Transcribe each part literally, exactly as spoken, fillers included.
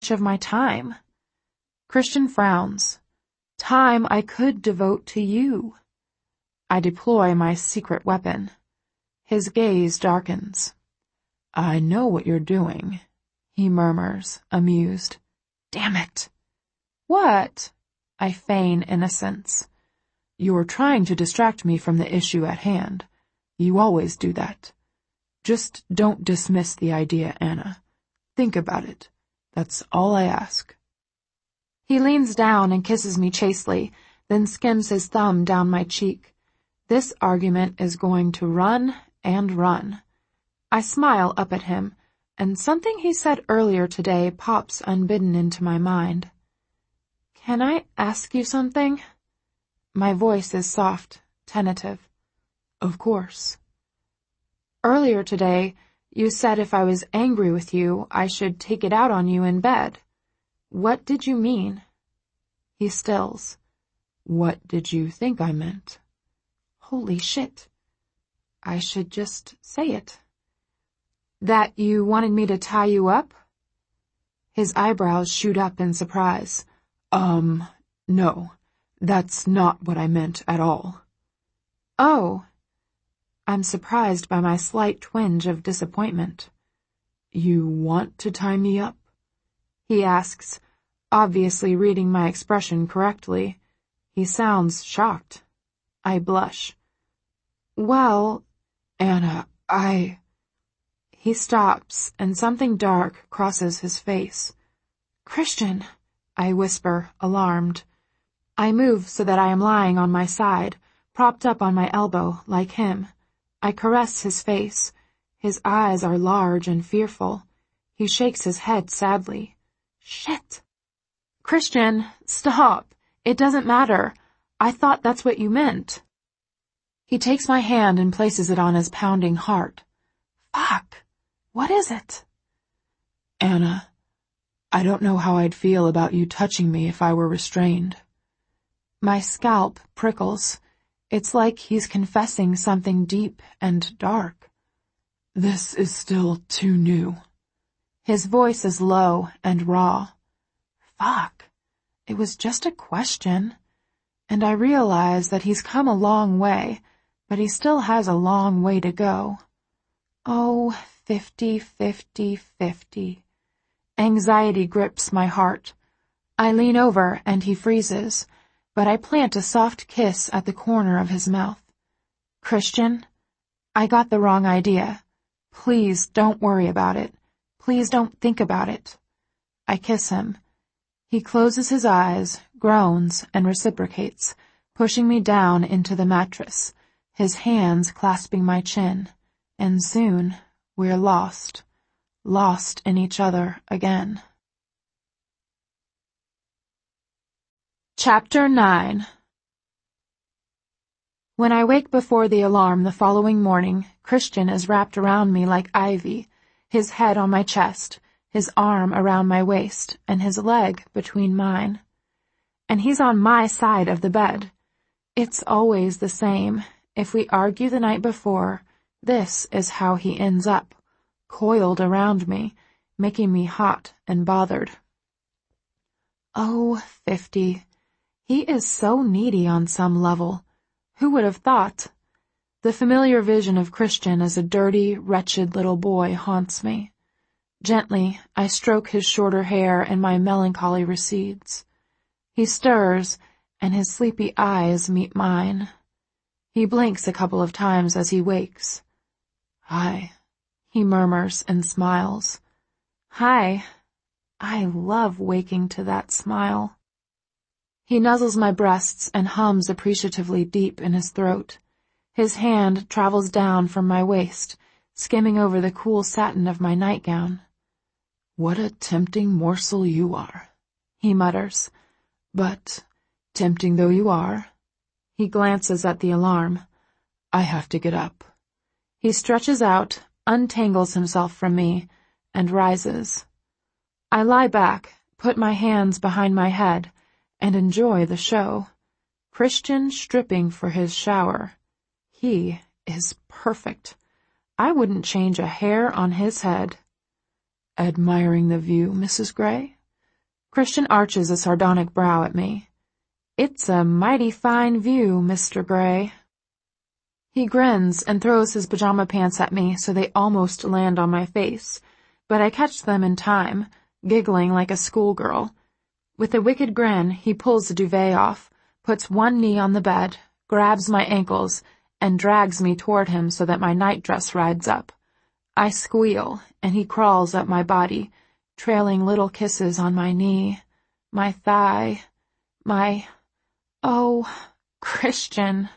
much of my time. Christian frowns. Time I could devote to you. I deploy my secret weapon. His gaze darkens. I know what you're doing, he murmurs, amused. Damn it. What? I feign innocence. You're trying to distract me from the issue at hand. You always do that. Just don't dismiss the idea, Anna. Think about it. That's all I ask. He leans down and kisses me chastely, then skims his thumb down my cheek. This argument is going to run and run. I smile up at him, and something he said earlier today pops unbidden into my mind. Can I ask you something? My voice is soft, tentative. Of course. Earlier today, you said if I was angry with you, I should take it out on you in bed. What did you mean? He stills. What did you think I meant? Holy shit. I should just say it. That you wanted me to tie you up? His eyebrows shoot up in surprise. Um, no, that's not what I meant at all. Oh. I'm surprised by my slight twinge of disappointment. You want to tie me up? He asks, obviously reading my expression correctly. He sounds shocked. I blush. Well, Anna, I... He stops, and something dark crosses his face. Christian, I whisper, alarmed. I move so that I am lying on my side, propped up on my elbow, like him. I caress his face. His eyes are large and fearful. He shakes his head sadly. Shit. Christian, stop. It doesn't matter. I thought that's what you meant. He takes my hand and places it on his pounding heart. Fuck. What is it? Anna, I don't know how I'd feel about you touching me if I were restrained. My scalp prickles. It's like he's confessing something deep and dark. This is still too new. His voice is low and raw. Fuck. It was just a question. And I realize that he's come a long way, but he still has a long way to go. Oh, fifty, fifty, fifty. Anxiety grips my heart. I lean over and he freezes, but I plant a soft kiss at the corner of his mouth. Christian, I got the wrong idea. Please don't worry about it. Please don't think about it. I kiss him. He closes his eyes, groans, and reciprocates, pushing me down into the mattress, his hands clasping my chin, and soon we're lost, lost in each other again. Chapter nine. When I wake before the alarm the following morning, Christian is wrapped around me like ivy, his head on my chest, his arm around my waist, and his leg between mine. And he's on my side of the bed. It's always the same. If we argue the night before, this is how he ends up, coiled around me, making me hot and bothered. Oh, fifty. He is so needy on some level. Who would have thought? The familiar vision of Christian as a dirty, wretched little boy haunts me. Gently, I stroke his shorter hair and my melancholy recedes. He stirs, and his sleepy eyes meet mine. He blinks a couple of times as he wakes. Hi, he murmurs and smiles. Hi. I love waking to that smile. He nuzzles my breasts and hums appreciatively deep in his throat. His hand travels down from my waist, skimming over the cool satin of my nightgown. What a tempting morsel you are, he mutters. But, tempting though you are, he glances at the alarm. I have to get up. He stretches out, untangles himself from me, and rises. I lie back, put my hands behind my head, and enjoy the show. Christian stripping for his shower. He is perfect. I wouldn't change a hair on his head. Admiring the view, Missus Gray? Christian arches a sardonic brow at me. It's a mighty fine view, Mister Gray. He grins and throws his pajama pants at me so they almost land on my face, but I catch them in time, giggling like a schoolgirl. With a wicked grin, he pulls the duvet off, puts one knee on the bed, grabs my ankles, and drags me toward him so that my nightdress rides up. I squeal, and he crawls up my body, trailing little kisses on my knee, my thigh, my... oh, Christian.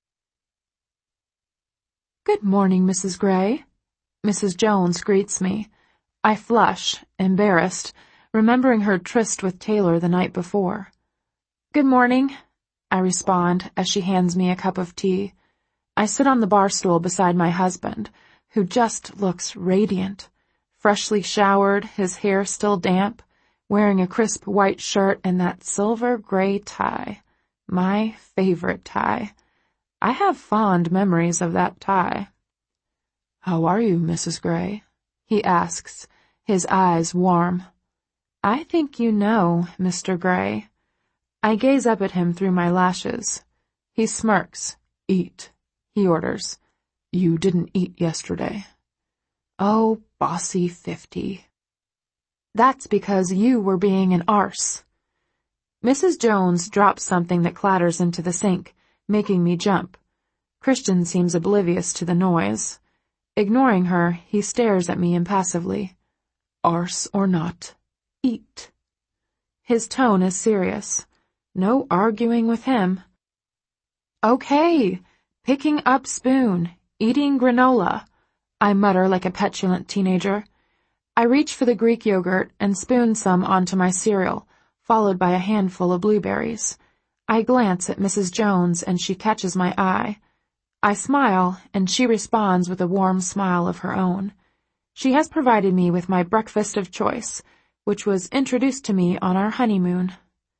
Good morning, Missus Gray. Missus Jones greets me. I flush, embarrassed, remembering her tryst with Taylor the night before. Good morning, I respond as she hands me a cup of tea. I sit on the bar stool beside my husband, who just looks radiant, freshly showered, his hair still damp, wearing a crisp white shirt and that silver gray tie, my favorite tie. I have fond memories of that tie. How are you, Missus Gray? He asks, his eyes warm. I think you know, Mister Gray. I gaze up at him through my lashes. He smirks. Eat, he orders. You didn't eat yesterday. Oh, bossy fifty. That's because you were being an arse. Missus Jones drops something that clatters into the sink, making me jump. Christian seems oblivious to the noise. Ignoring her, he stares at me impassively. Arse or not, eat. His tone is serious. No arguing with him. Okay, picking up spoon, eating granola, I mutter like a petulant teenager. I reach for the Greek yogurt and spoon some onto my cereal, followed by a handful of blueberries. I glance at Missus Jones and she catches my eye. I smile and she responds with a warm smile of her own. She has provided me with my breakfast of choice, which was introduced to me on our honeymoon.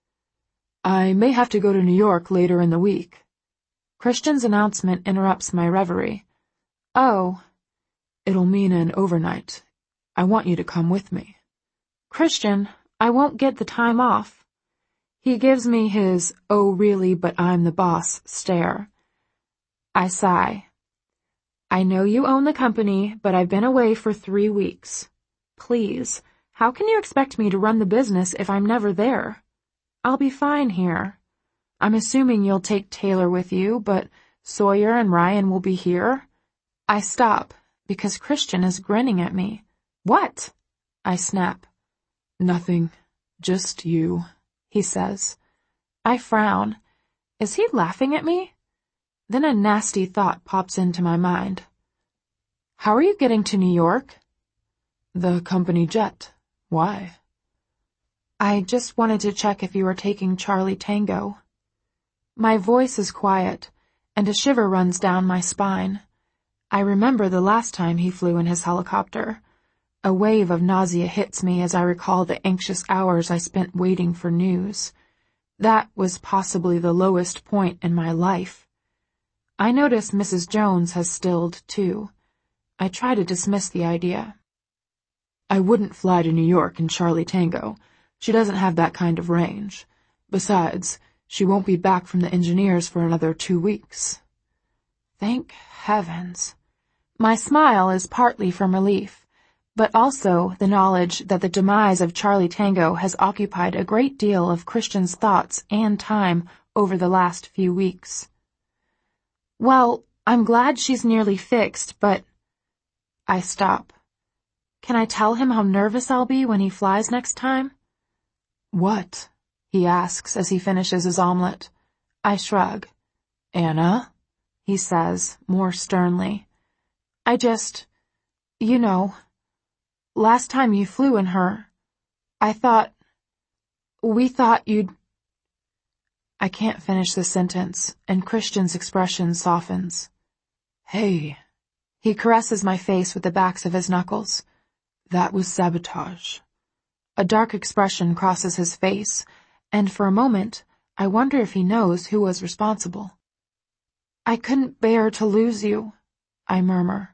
I may have to go to New York later in the week. Christian's announcement interrupts my reverie. Oh. It'll mean an overnight. I want you to come with me. Christian, I won't get the time off. He gives me his, oh really, but I'm the boss, stare. I sigh. I know you own the company, but I've been away for three weeks. Please, how can you expect me to run the business if I'm never there? I'll be fine here. I'm assuming you'll take Taylor with you, but Sawyer and Ryan will be here. I stop, because Christian is grinning at me. What? I snap. Nothing. Just you, he says. I frown. Is he laughing at me? Then a nasty thought pops into my mind. How are you getting to New York? The company jet. Why? I just wanted to check if you were taking Charlie Tango. My voice is quiet, and a shiver runs down my spine. I remember the last time he flew in his helicopter. A wave of nausea hits me as I recall the anxious hours I spent waiting for news. That was possibly the lowest point in my life. I notice Missus Jones has stilled, too. I try to dismiss the idea. I wouldn't fly to New York in Charlie Tango. She doesn't have that kind of range. Besides, she won't be back from the engineers for another two weeks. Thank heavens. My smile is partly from relief, but also the knowledge that the demise of Charlie Tango has occupied a great deal of Christian's thoughts and time over the last few weeks. Well, I'm glad she's nearly fixed, but... I stop. Can I tell him how nervous I'll be when he flies next time? What? He asks as he finishes his omelet. I shrug. Anna? He says, more sternly. I just... You know... Last time you flew in her, I thought... We thought you'd... I can't finish the sentence, and Christian's expression softens. Hey. He caresses my face with the backs of his knuckles. That was sabotage. A dark expression crosses his face, and for a moment, I wonder if he knows who was responsible. I couldn't bear to lose you, I murmur.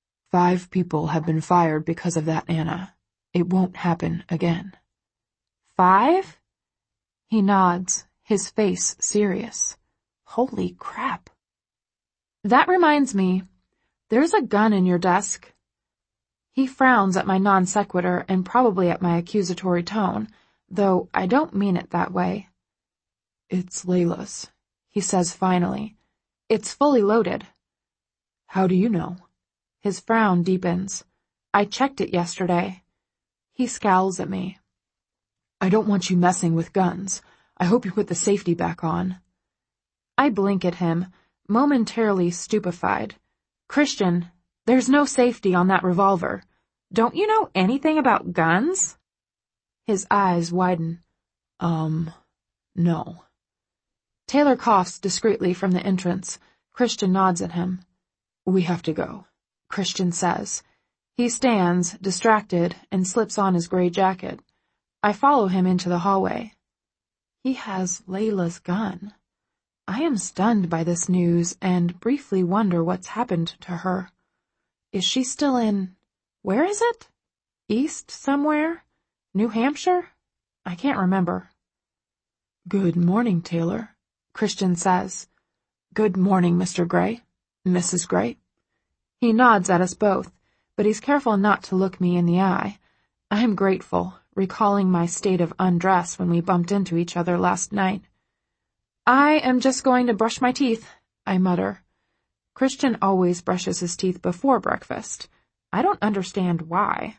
Five people have been fired because of that, Anna. It won't happen again. Five? He nods, his face serious. Holy crap. That reminds me, there's a gun in your desk. He frowns at my non sequitur and probably at my accusatory tone, though I don't mean it that way. It's Layla's, he says finally. It's fully loaded. How do you know? His frown deepens. I checked it yesterday. He scowls at me. I don't want you messing with guns. I hope you put the safety back on. I blink at him, momentarily stupefied. Christian, there's no safety on that revolver. Don't you know anything about guns? His eyes widen. Um, no. Taylor coughs discreetly from the entrance. Christian nods at him. We have to go, Christian says. He stands, distracted, and slips on his gray jacket. I follow him into the hallway. He has Layla's gun. I am stunned by this news and briefly wonder what's happened to her. Is she still in... where is it? East somewhere? New Hampshire? I can't remember. Good morning, Taylor, Christian says. Good morning, Mister Gray, Missus Gray. He nods at us both, but he's careful not to look me in the eye. I am grateful, recalling my state of undress when we bumped into each other last night. I am just going to brush my teeth, I mutter. Christian always brushes his teeth before breakfast. I don't understand why.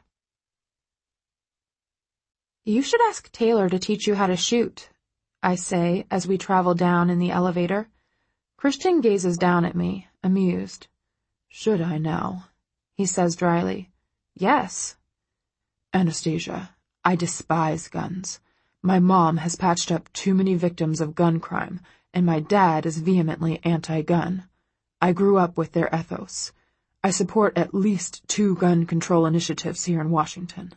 You should ask Taylor to teach you how to shoot, I say as we travel down in the elevator. Christian gazes down at me, amused. Should I now? He says dryly. Yes. Anastasia, I despise guns. My mom has patched up too many victims of gun crime, and my dad is vehemently anti-gun. I grew up with their ethos. I support at least two gun control initiatives here in Washington.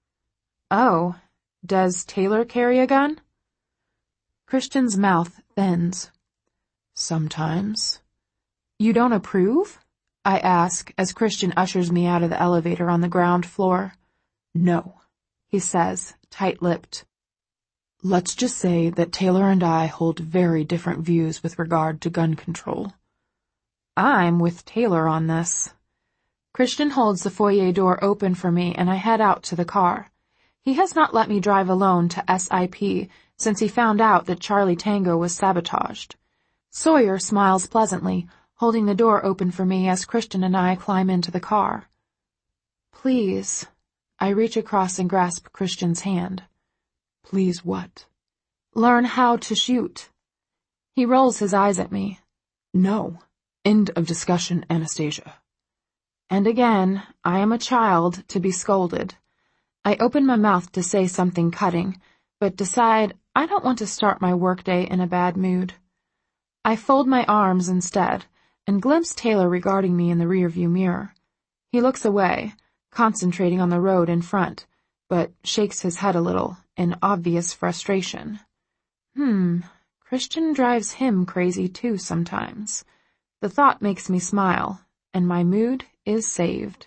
Oh, does Taylor carry a gun? Christian's mouth thins. Sometimes. You don't approve? I ask as Christian ushers me out of the elevator on the ground floor. No, he says, tight-lipped. Let's just say that Taylor and I hold very different views with regard to gun control. I'm with Taylor on this. Christian holds the foyer door open for me and I head out to the car. He has not let me drive alone to S I P since he found out that Charlie Tango was sabotaged. Sawyer smiles pleasantly, holding the door open for me as Christian and I climb into the car. Please. I reach across and grasp Christian's hand. Please what? Learn how to shoot. He rolls his eyes at me. No. End of discussion, Anastasia. And again, I am a child to be scolded. I open my mouth to say something cutting, but decide I don't want to start my workday in a bad mood. I fold my arms instead and glimpse Taylor regarding me in the rearview mirror. He looks away, concentrating on the road in front, but shakes his head a little in obvious frustration. Hmm, Christian drives him crazy too sometimes. The thought makes me smile, and my mood is saved.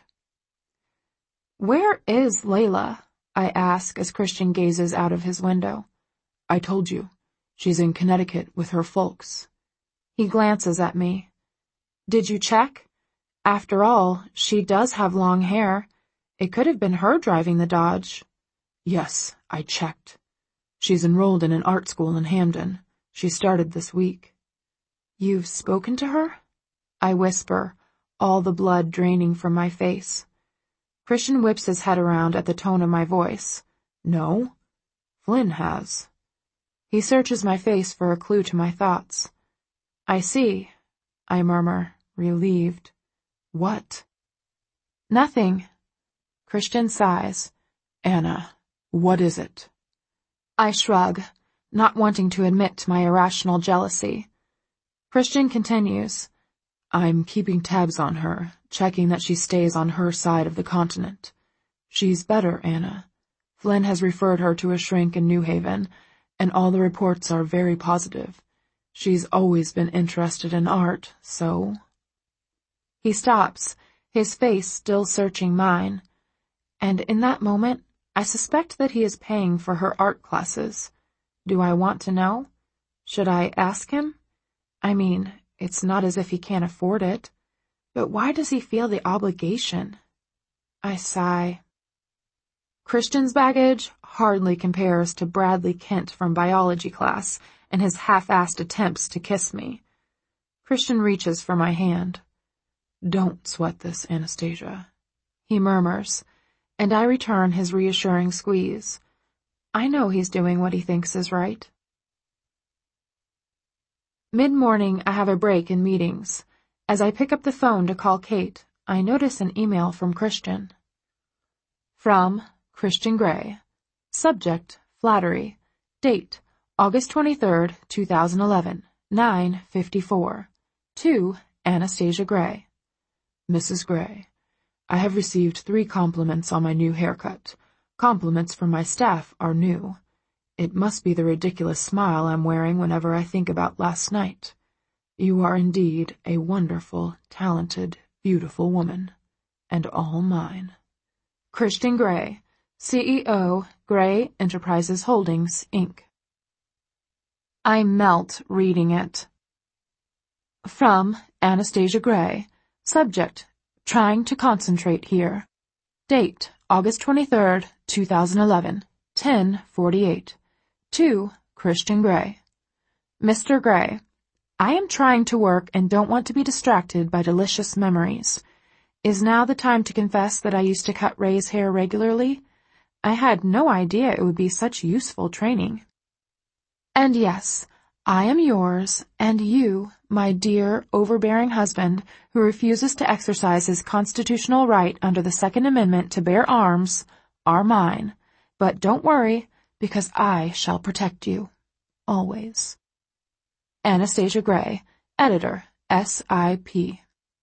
Where is Layla? I ask as Christian gazes out of his window. I told you, she's in Connecticut with her folks. He glances at me. Did you check? After all, she does have long hair. It could have been her driving the Dodge. Yes, I checked. She's enrolled in an art school in Hamden. She started this week. You've spoken to her? I whisper, all the blood draining from my face. Christian whips his head around at the tone of my voice. No, Flynn has. He searches my face for a clue to my thoughts. I see, I murmur, relieved. What? Nothing. Christian sighs. Anna, what is it? I shrug, not wanting to admit to my irrational jealousy. Christian continues. I'm keeping tabs on her, checking that she stays on her side of the continent. She's better, Anna. Flynn has referred her to a shrink in New Haven, and all the reports are very positive. She's always been interested in art, so... He stops, his face still searching mine, and in that moment, I suspect that he is paying for her art classes. Do I want to know? Should I ask him? I mean, it's not as if he can't afford it. But why does he feel the obligation? I sigh. Christian's baggage hardly compares to Bradley Kent from biology class and his half-assed attempts to kiss me. Christian reaches for my hand. Don't sweat this, Anastasia, he murmurs, and I return his reassuring squeeze. I know he's doing what he thinks is right. Mid-morning, I have a break in meetings. As I pick up the phone to call Kate, I notice an email from Christian. From Christian Grey. Subject, flattery. Date, August twenty-third, two thousand eleven, nine fifty-four. To Anastasia Gray. Missus Gray, I have received three compliments on my new haircut. Compliments from my staff are new. It must be the ridiculous smile I'm wearing whenever I think about last night. You are indeed a wonderful, talented, beautiful woman, and all mine. Christian Grey, C E O, Grey Enterprises Holdings, Incorporated. I melt reading it. From Anastasia Gray. Subject, trying to concentrate here. Date, August twenty-third, two thousand eleven, ten forty-eight. To Christian Grey. Mister Grey, I am trying to work and don't want to be distracted by delicious memories. Is now the time to confess that I used to cut Ray's hair regularly? I had no idea it would be such useful training. And yes, I am yours, and you, my dear, overbearing husband, who refuses to exercise his constitutional right under the Second Amendment to bear arms, are mine. But don't worry, because I shall protect you. Always. Anastasia Gray, Editor, S I P.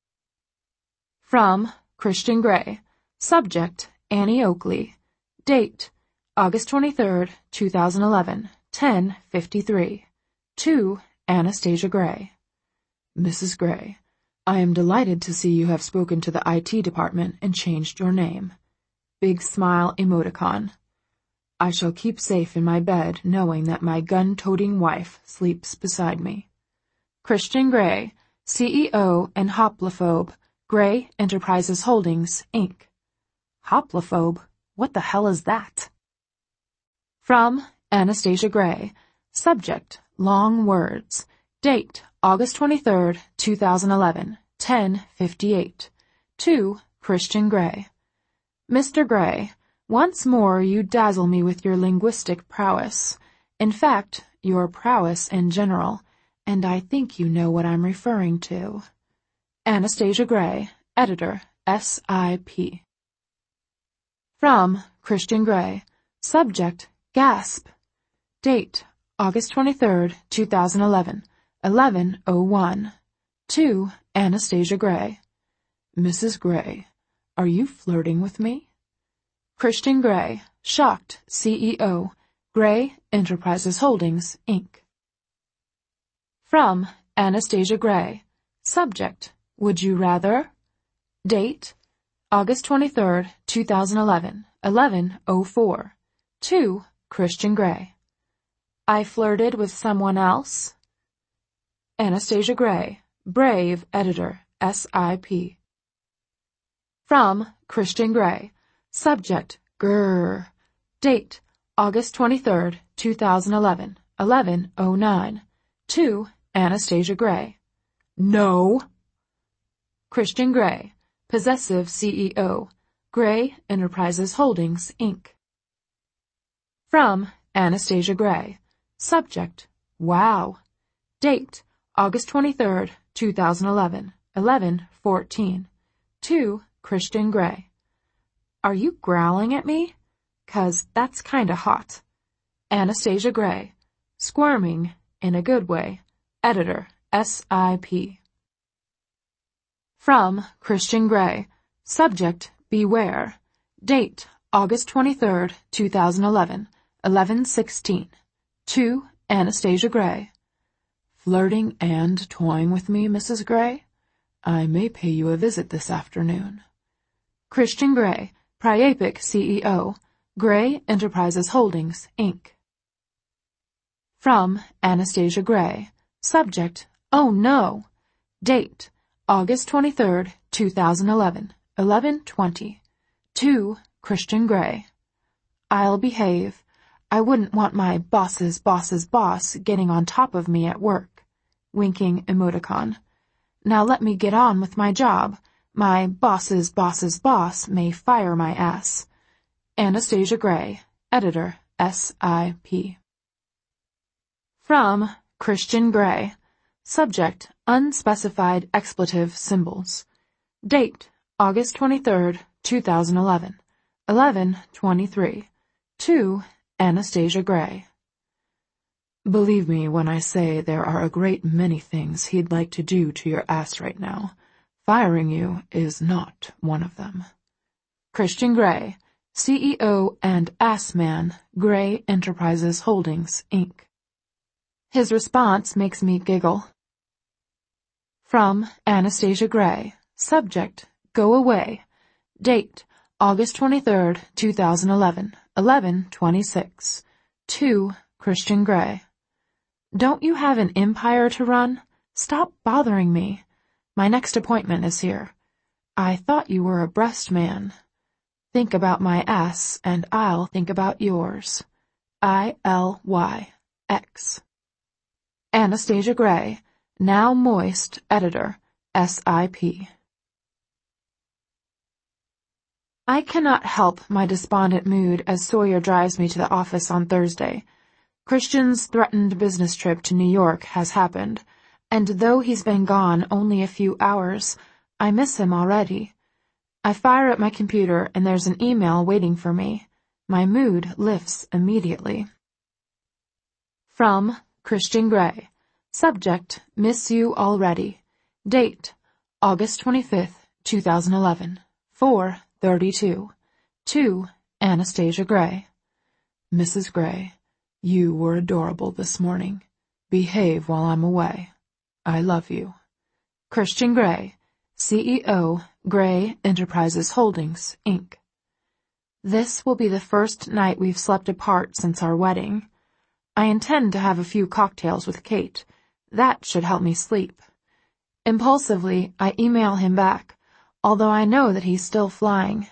From Christian Grey. Subject, Annie Oakley. Date, August twenty-third, two thousand eleven, ten fifty-three. To Anastasia Gray. Missus Gray, I am delighted to see you have spoken to the I T department and changed your name. Big smile emoticon. I shall keep safe in my bed knowing that my gun-toting wife sleeps beside me. Christian Grey, C E O and Hoplophobe, Grey Enterprises Holdings, Incorporated. Hoplophobe? What the hell is that? From Anastasia Gray. Subject, long words. Date, August twenty-third, two thousand eleven, ten fifty-eight. To Christian Grey. Mister Grey, once more you dazzle me with your linguistic prowess. In fact, your prowess in general, and I think you know what I'm referring to. Anastasia Gray, Editor, S I P. From Christian Grey. Subject, gasp. Date, August twenty-third, two thousand eleven, eleven oh one. To Anastasia Gray. Missus Gray, are you flirting with me? Christian Grey, shocked C E O, Grey Enterprises Holdings, Incorporated. From Anastasia Gray. Subject, would you rather? Date, August twenty-third, two thousand eleven, eleven oh four. To Christian Grey. I flirted with someone else? Anastasia Gray, Brave Editor, S I P. From Christian Grey. Subject, grrr. Date, August twenty-third, two thousand eleven, eleven oh nine. To Anastasia Gray. No. Christian Grey, Possessive C E O, Grey Enterprises Holdings, Incorporated. From Anastasia Gray. Subject, wow. Date, August twenty-third, two thousand eleven, eleven fourteen. To Christian Grey. Are you growling at me? 'Cause that's kinda hot. Anastasia Gray. Squirming, in a good way. Editor, S I P. From Christian Grey. Subject, beware. Date, August twenty-third, two thousand eleven, eleven sixteen. To Anastasia Gray. Flirting and toying with me, Missus Gray? I may pay you a visit this afternoon. Christian Grey, Priapic C E O, Gray Enterprises Holdings, Incorporated. From Anastasia Gray. Subject, Oh no! Date, August twenty-third, two thousand eleven, eleven twenty. To Christian Gray. I'll behave. I wouldn't want my boss's boss's boss getting on top of me at work. Winking emoticon. Now let me get on with my job. My boss's boss's boss may fire my ass. Anastasia Gray, Editor, S I P. From Christian Gray. Subject, Unspecified expletive symbols. Date, August twenty-third, two thousand eleven, eleven twenty-three. To Anastasia Gray. Believe me when I say there are a great many things he'd like to do to your ass right now. Firing you is not one of them. Christian Gray, C E O and ass man, Gray Enterprises Holdings, Incorporated. His response makes me giggle. From Anastasia Gray. Subject, Go away. Date, August twenty-third, two thousand eleven, eleven twenty-six. To Christian Gray. Don't you have an empire to run? Stop bothering me. My next appointment is here. I thought you were a breast man. Think about my ass, and I'll think about yours. I L Y X. Anastasia Gray, Now Moist, Editor, S I P. I cannot help my despondent mood as Sawyer drives me to the office on Thursday. Christian's threatened business trip to New York has happened, and though he's been gone only a few hours, I miss him already. I fire up my computer and there's an email waiting for me. My mood lifts immediately. From Christian Gray. Subject, Miss you already. Date, August twenty-fifth, two thousand eleven, four thirty-two. To Anastasia Gray. Missus Gray, you were adorable this morning. Behave while I'm away. I love you. Christian Gray, C E O, Gray Enterprises Holdings, Incorporated. This will be the first night we've slept apart since our wedding. I intend to have a few cocktails with Kate. That should help me sleep. Impulsively, I email him back, although I know that he's still flying.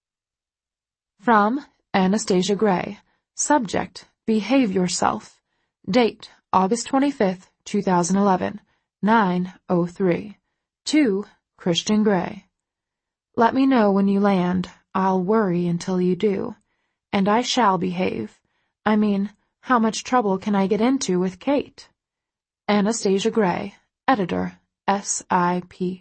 From Anastasia Gray. Subject, Behave yourself. Date, August twenty-fifth, two thousand eleven, nine oh three. To Christian Gray. Let me know when you land. I'll worry until you do. And I shall behave. I mean, how much trouble can I get into with Kate? Anastasia Gray, Editor, S I P.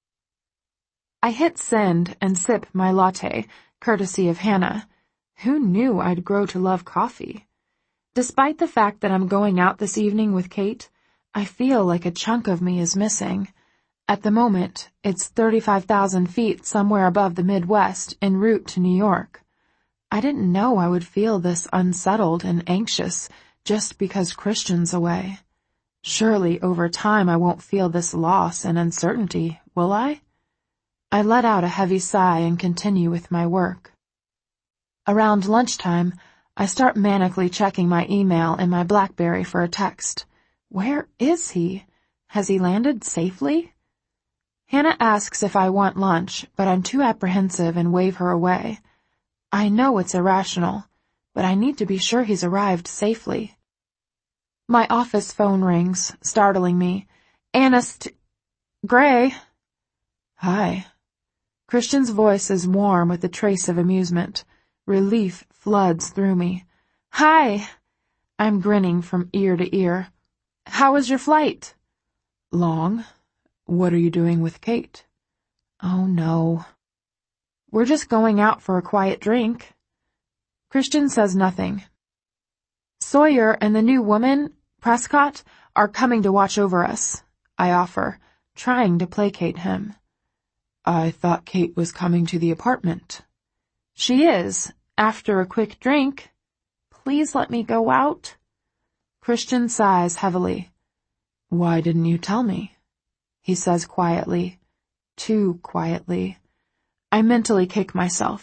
I hit send and sip my latte, courtesy of Hannah. Who knew I'd grow to love coffee? Despite the fact that I'm going out this evening with Kate, I feel like a chunk of me is missing. At the moment, it's thirty-five thousand feet somewhere above the Midwest en route to New York. I didn't know I would feel this unsettled and anxious just because Christian's away. Surely over time I won't feel this loss and uncertainty, will I? I let out a heavy sigh and continue with my work. Around lunchtime, I start manically checking my email and my BlackBerry for a text. Where is he? Has he landed safely? Hannah asks if I want lunch, but I'm too apprehensive and wave her away. I know it's irrational, but I need to be sure he's arrived safely. My office phone rings, startling me. Anast... Gray. Hi. Christian's voice is warm with a trace of amusement. Relief floods through me. Hi. I'm grinning from ear to ear. How was your flight? Long. What are you doing with Kate? Oh, no. We're just going out for a quiet drink. Christian says nothing. Sawyer and the new woman, Prescott, are coming to watch over us, I offer, trying to placate him. I thought Kate was coming to the apartment. She is, after a quick drink. Please let me go out. Christian sighs heavily. Why didn't you tell me? He says quietly, too quietly. I mentally kick myself.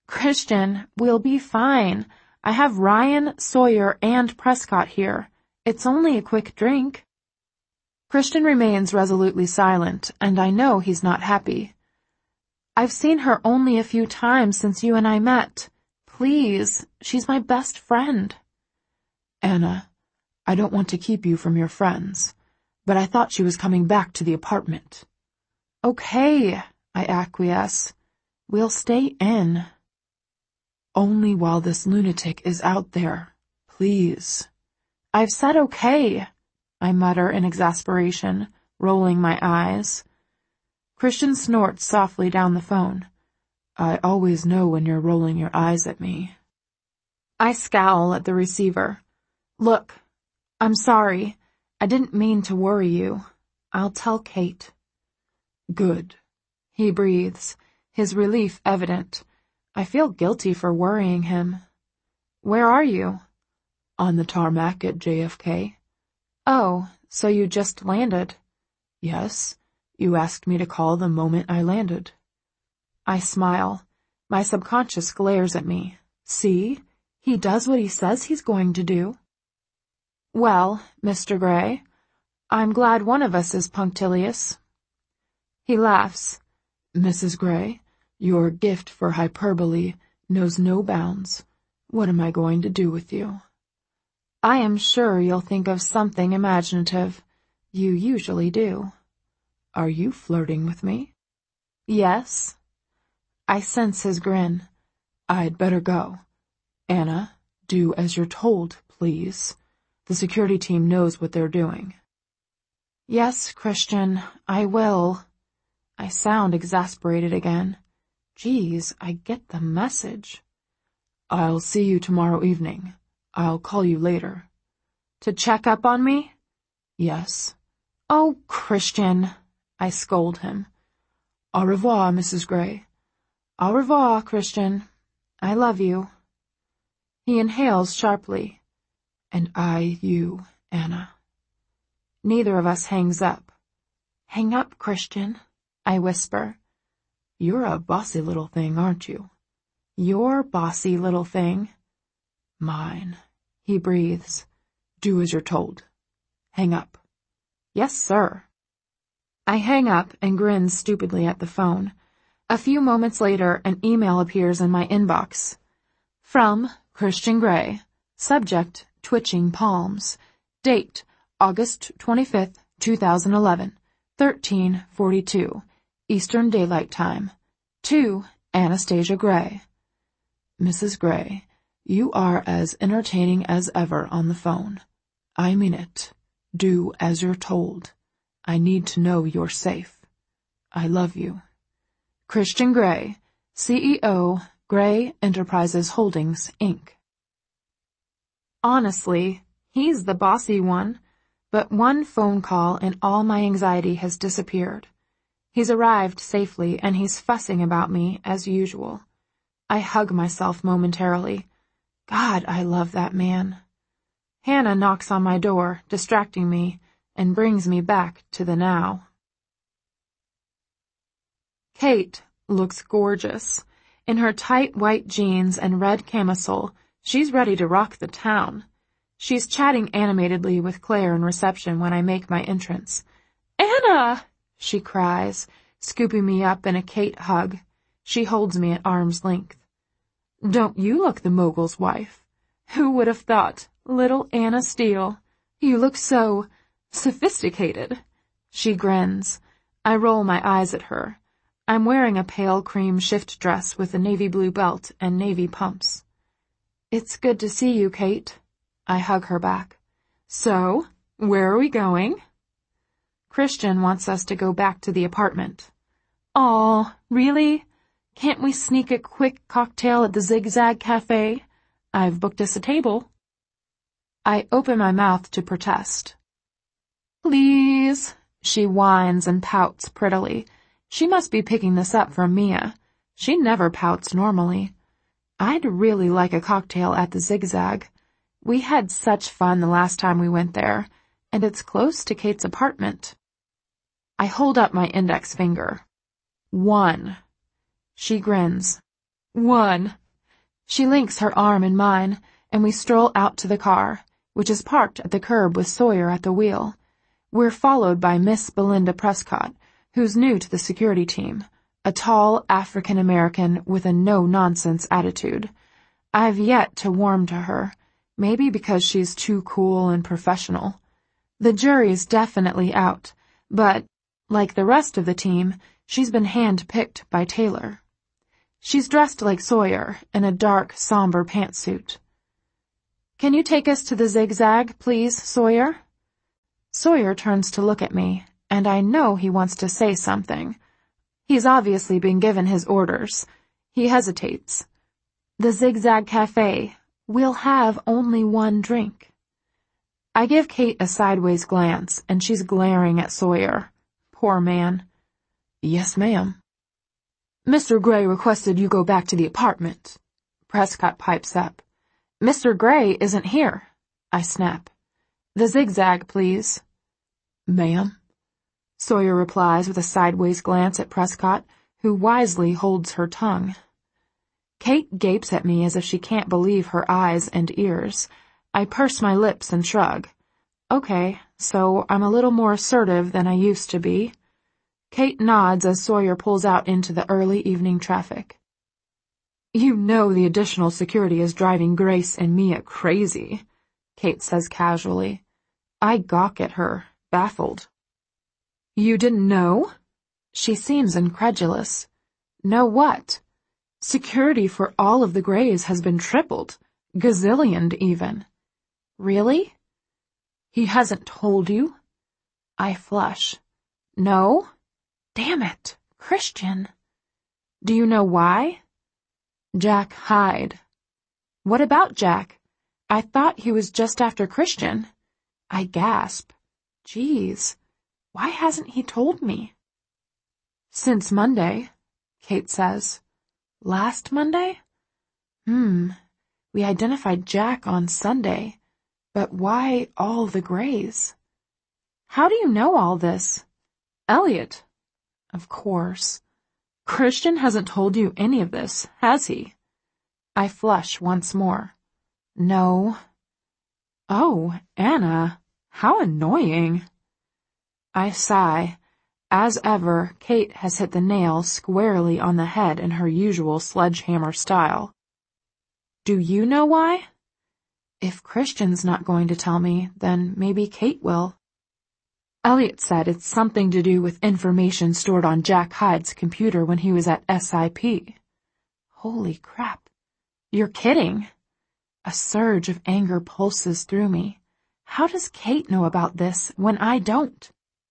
Christian, we'll be fine. I have Ryan, Sawyer, and Prescott here. It's only a quick drink. Christian remains resolutely silent, and I know he's not happy. I've seen her only a few times since you and I met. Please, she's my best friend. Anna, I don't want to keep you from your friends, but I thought she was coming back to the apartment. Okay, I acquiesce. We'll stay in. Only while this lunatic is out there, please. I've said okay, I mutter in exasperation, rolling my eyes. Christian snorts softly down the phone. I always know when you're rolling your eyes at me. I scowl at the receiver. Look, I'm sorry. I didn't mean to worry you. I'll tell Kate. Good. He breathes, his relief evident. I feel guilty for worrying him. Where are you? On the tarmac at J F K. Oh, so you just landed? Yes. You asked me to call the moment I landed. I smile. My subconscious glares at me. See? He does what he says he's going to do. Well, Mister Gray, I'm glad one of us is punctilious. He laughs. Missus Gray, your gift for hyperbole knows no bounds. What am I going to do with you? I am sure you'll think of something imaginative. You usually do. Are you flirting with me? Yes. I sense his grin. I'd better go. Anna, do as you're told, please. The security team knows what they're doing. Yes, Christian, I will. I sound exasperated again. Geez, I get the message. I'll see you tomorrow evening. I'll call you later. To check up on me? Yes. Oh, Christian, I scold him. Au revoir, Missus Gray. Au revoir, Christian. I love you. He inhales sharply. And I you, Anna. Neither of us hangs up. Hang up, Christian, I whisper. You're a bossy little thing, aren't you? Your bossy little thing. Mine, he breathes. Do as you're told. Hang up. Yes, sir. I hang up and grin stupidly at the phone. A few moments later, an email appears in my inbox. From Christian Gray. Subject, twitching palms. Date, August twenty-fifth, two thousand eleven. thirteen forty-two. Eastern Daylight Time. To Anastasia Gray. Missus Gray, you are as entertaining as ever on the phone. I mean it. Do as you're told. I need to know you're safe. I love you. Christian Gray, C E O, Gray Enterprises Holdings, Incorporated. Honestly, he's the bossy one, but one phone call and all my anxiety has disappeared. He's arrived safely and he's fussing about me as usual. I hug myself momentarily. God, I love that man. Hannah knocks on my door, distracting me, and brings me back to the now. Kate looks gorgeous. In her tight white jeans and red camisole, she's ready to rock the town. She's chatting animatedly with Claire in reception when I make my entrance. Anna! She cries, scooping me up in a Kate hug. She holds me at arm's length. Don't you look the mogul's wife? Who would have thought? Little Anna Steele. You look so sophisticated. She grins. I roll my eyes at her. I'm wearing a pale cream shift dress with a navy blue belt and navy pumps. It's good to see you, Kate. I hug her back. So, where are we going? Christian wants us to go back to the apartment. Aw, really? Can't we sneak a quick cocktail at the Zigzag Cafe? I've booked us a table. I open my mouth to protest. Please, she whines and pouts prettily. She must be picking this up from Mia. She never pouts normally. I'd really like a cocktail at the Zigzag. We had such fun the last time we went there, and it's close to Kate's apartment. I hold up my index finger. One. She grins. One. She links her arm in mine, and we stroll out to the car, which is parked at the curb with Sawyer at the wheel. We're followed by Miss Belinda Prescott, who's new to the security team, a tall African-American with a no-nonsense attitude. I've yet to warm to her, maybe because she's too cool and professional. The jury's definitely out, but, like the rest of the team, she's been hand-picked by Taylor. She's dressed like Sawyer, in a dark, somber pantsuit. "Can you take us to the Zigzag, please, Sawyer?" Sawyer turns to look at me, and I know he wants to say something. He's obviously been given his orders. He hesitates. "The Zigzag Cafe. We'll have only one drink." I give Kate a sideways glance, and she's glaring at Sawyer. Poor man. "Yes, ma'am." "Mister Gray requested you go back to the apartment," Prescott pipes up. "Mister Gray isn't here," I snap. "The Zigzag, please." "Ma'am," Sawyer replies with a sideways glance at Prescott, who wisely holds her tongue. Kate gapes at me as if she can't believe her eyes and ears. I purse my lips and shrug. Okay, so I'm a little more assertive than I used to be. Kate nods as Sawyer pulls out into the early evening traffic. "You know the additional security is driving Grace and Mia crazy," Kate says casually. I gawk at her, baffled. "You didn't know?" She seems incredulous. "Know what?" "Security for all of the Grays has been tripled, gazillioned even." "Really?" "He hasn't told you?" I flush. "No?" "Damn it, Christian." "Do you know why?" "Jack Hyde." "What about Jack? I thought he was just after Christian." I gasp. Geez, why hasn't he told me? "Since Monday," Kate says. "Last Monday?" Hmm, we identified Jack on Sunday, but why all the Grays? "How do you know all this?" "Elliot." "Of course. Christian hasn't told you any of this, has he?" I flush once more. "No." "Oh, Anna, how annoying." I sigh. As ever, Kate has hit the nail squarely on the head in her usual sledgehammer style. "Do you know why?" If Christian's not going to tell me, then maybe Kate will. "Elliot said it's something to do with information stored on Jack Hyde's computer when he was at S I P. Holy crap. You're kidding. A surge of anger pulses through me. How does Kate know about this when I don't?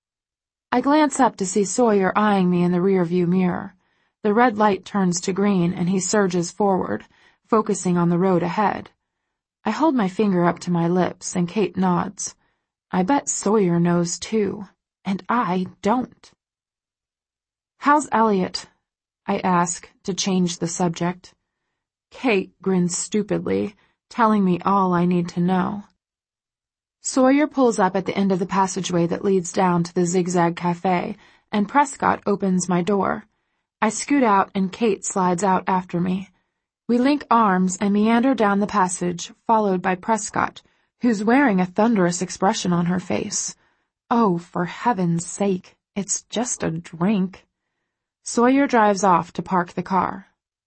I glance up to see Sawyer eyeing me in the rearview mirror. The red light turns to green and he surges forward, focusing on the road ahead. I hold my finger up to my lips and Kate nods. I bet Sawyer knows too, and I don't. "How's Elliot?" I ask to change the subject. Kate grins stupidly, telling me all I need to know. Sawyer pulls up at the end of the passageway that leads down to the Zigzag Cafe, and Prescott opens my door. I scoot out and Kate slides out after me. We link arms and meander down the passage, followed by Prescott, who's wearing a thunderous expression on her face. Oh, for heaven's sake, it's just a drink. Sawyer drives off to park the car.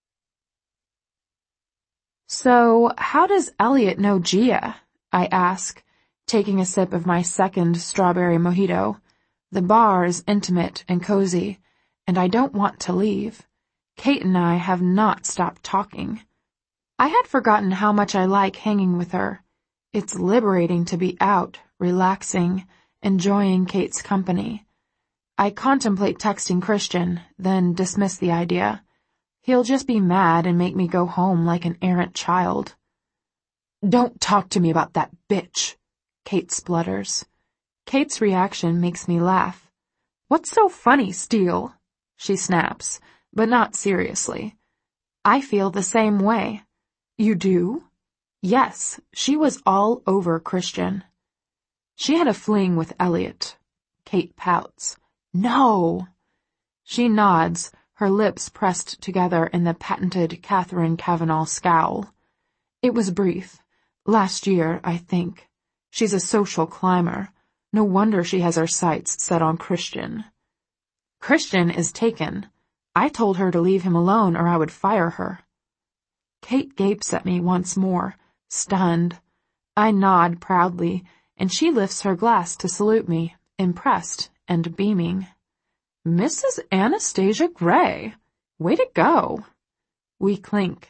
"So, how does Elliot know Gia?" I ask, taking a sip of my second strawberry mojito. The bar is intimate and cozy, and I don't want to leave. Kate and I have not stopped talking. I had forgotten how much I like hanging with her. It's liberating to be out, relaxing, enjoying Kate's company. I contemplate texting Christian, then dismiss the idea. He'll just be mad and make me go home like an errant child. "Don't talk to me about that bitch," Kate splutters. Kate's reaction makes me laugh. "What's so funny, Steele?" She snaps, but not seriously. I feel the same way. "You do?" Yes, she was all over Christian. "She had a fling with Elliot." Kate pouts. "No." She nods, her lips pressed together in the patented Catherine Kavanagh scowl. It was brief. Last year, I think. She's a social climber. No wonder she has her sights set on Christian. Christian is taken. I told her to leave him alone or I would fire her. Kate gapes at me once more, stunned. I nod proudly, and she lifts her glass to salute me, impressed and beaming. Missus Anastasia Gray! Way to go! We clink.